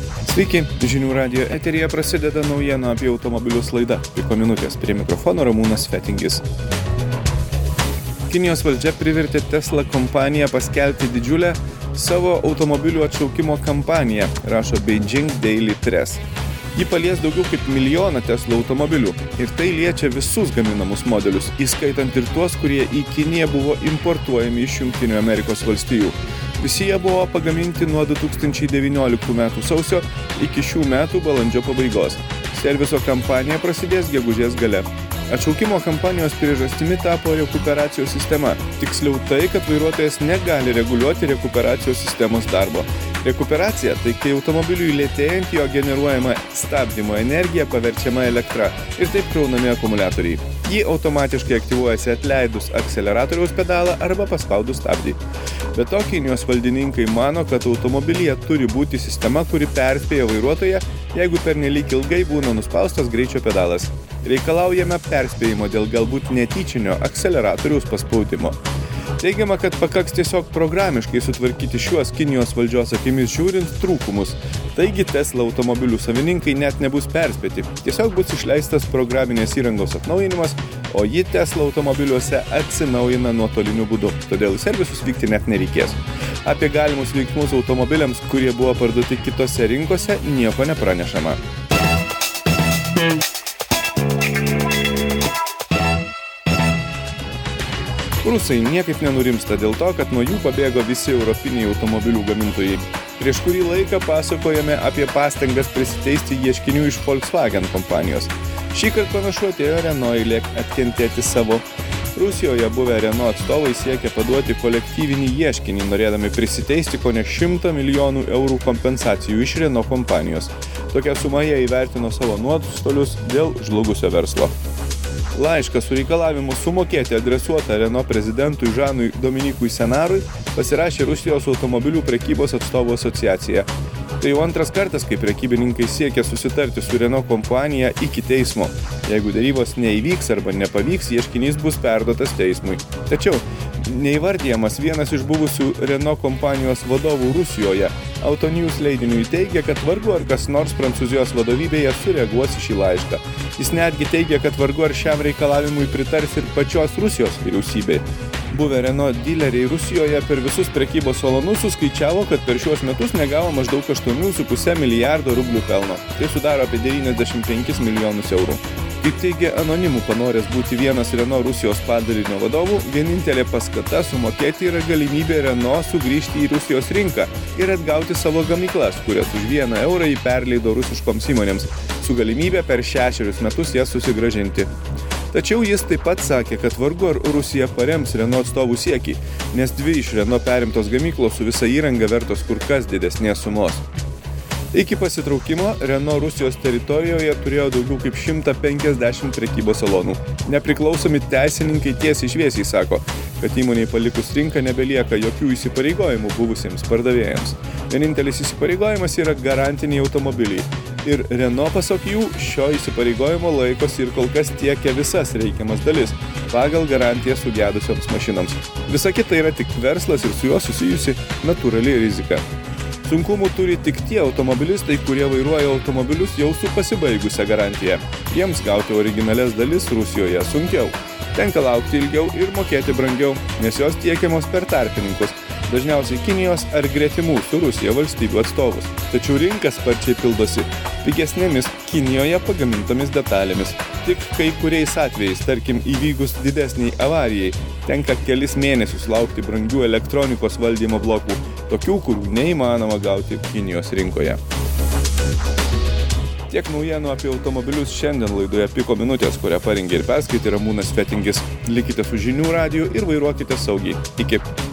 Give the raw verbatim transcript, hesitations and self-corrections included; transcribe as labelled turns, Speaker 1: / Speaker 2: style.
Speaker 1: Sveiki, žinių radijo eteryje prasideda naujienų apie automobilius laida. Piko minutės, prie mikrofono Ramūnas Fetingis. Kinijos valdžia privertė Tesla kompaniją paskelbti didžiulę savo automobilių atšaukimo kampaniją, rašo Beijing Daily Press. Ji palies daugiau kaip milijoną Tesla automobilių ir tai liečia visus gaminamus modelius, įskaitant ir tuos, kurie į Kiniją buvo importuojami iš Jungtinių Amerikos valstijų. Visi jie buvo pagaminti nuo du tūkstančiai devynioliktų metų sausio iki šių metų balandžio pabaigos. Serviso kampanija prasidės gegužės gale. Atšaukimo kampanijos priežastimi tapo rekuperacijos sistema. Tiksliau tai, kad vairuotojas negali reguliuoti rekuperacijos sistemos darbo. Rekuperacija – tai kai automobiliui lėtėjant jo generuojama stabdymo energija paverčiama elektra ir taip kraunami akumuliatoriai. Ji automatiškai aktyvuojasi atleidus akseleratoriaus pedalą arba paspaudus stabdį. Be to, Kinijos valdininkai mano, kad automobilyje turi būti sistema, kuri perspėja vairuotoją, jeigu pernelyg ilgai būna nuspaustas greičio pedalas. Reikalaujame perspėjimo dėl galbūt netyčinio akseleratoriaus paspaudimo. Teigiama, kad pakaks tiesiog programiškai sutvarkyti šiuos Kinijos valdžios akimis žiūrint trūkumus. Taigi Tesla automobilių savininkai net nebus perspėti. Tiesiog bus išleistas programinės įrangos atnaujinimas, o ji Tesla automobiliuose atsinaujina nuotoliniu būdu. Todėl į servisus vykti net nereikės. Apie galimus veiksmus automobiliams, kurie buvo parduoti kitose rinkose, nieko nepranešama. Rusai niekaip nenurimsta dėl to, kad nuo jų pabėgo visi europiniai automobilių gamintojai. Prieš kurį laiką pasakojame apie pastangas prisiteisti ieškinių iš Volkswagen kompanijos. Šįkart panašu atėjo Renault eilė atkentėti savo. Rusijoje buvę Renault atstovai siekia paduoti kolektyvinį ieškinį, norėdami prisiteisti kone šimtą milijonų eurų kompensacijų iš Renault kompanijos. Tokia suma jie įvertino savo nuostolius dėl žlugusio verslo. Laišką su reikalavimu sumokėti adresuotą Renault prezidentui Žanui Dominikui Senarui pasirašė Rusijos automobilių prekybos atstovų asociacija. Tai jau antras kartas, kai prekybininkai siekia susitarti su Renault kompanija iki teismo. Jeigu derybos neįvyks arba nepavyks, ieškinys bus perduotas teismui. Tačiau neįvardijamas vienas iš buvusių Renault kompanijos vadovų Rusijoje. Autonews leidiniui teigia, kad vargu ar kas nors Prancūzijos vadovybėje sureaguos į šį laišką. Jis netgi teigia, kad vargu ar šiam reikalavimui pritars ir pačios Rusijos vyriausybei. Buvę Renault dileriai Rusijoje per visus prekybos salonus suskaičiavo, kad per šiuos metus negavo maždaug aštuoni su puse milijardo rublių pelno. Tai sudaro apie devyniasdešimt penkis milijonus eurų. Kaip teigia anonimų panoręs būti vienas Renault Rusijos padalinio vadovų, vienintelė paskata sumokėti yra galimybė Renault sugrįžti į Rusijos rinką ir atgauti savo gamyklas, kurias už vieną eurą jį perleido rusiškoms įmonėms, su galimybė per šešerius metus jas susigrąžinti. Tačiau jis taip pat sakė, kad vargu ar Rusija parems Renault atstovų siekį, nes dvi iš Renault perimtos gamyklos su visa įranga vertos kur kas didesnės sumos. Iki pasitraukimo Renault Rusijos teritorijoje turėjo daugiau kaip šimtą penkiasdešimt prekybos salonų. Nepriklausomi teisininkai tiesiai šviesiai sako, kad įmonei palikus rinką nebelieka jokių įsipareigojimų buvusiems pardavėjams. Vienintelis įsipareigojimas yra garantiniai automobiliai. Ir Renault pasak jų šio įsipareigojimo laikosi ir kol kas tiekia visas reikiamas dalis pagal garantiją sugedusioms mašinoms. Visa kita yra tik verslas ir su juo susijusi natūrali rizika. Sunkumų turi tik tie automobilistai, kurie vairuoja automobilius jau su pasibaigusią garantiją. Jiems gauti originalias dalis Rusijoje sunkiau. Tenka laukti ilgiau ir mokėti brangiau, nes jos tiekiamos per tarpininkus, dažniausiai Kinijos ar gretimų su Rusija valstybių atstovus. Tačiau rinka sparčiai pildosi pigesnėmis Kinijoje pagamintomis detalėmis. Tik kai kuriais atvejais, tarkim įvykus didesniai avarijai, tenka kelis mėnesius laukti brangių elektronikos valdymo blokų, tokių, kurių neįmanoma gauti Kinijos rinkoje. Tiek naujienų apie automobilius šiandien laidoje Piko minutės, kurią parengė ir perskaitė Ramūnas Fetingis. Likite su žinių radiju ir vairuokite saugiai. Iki.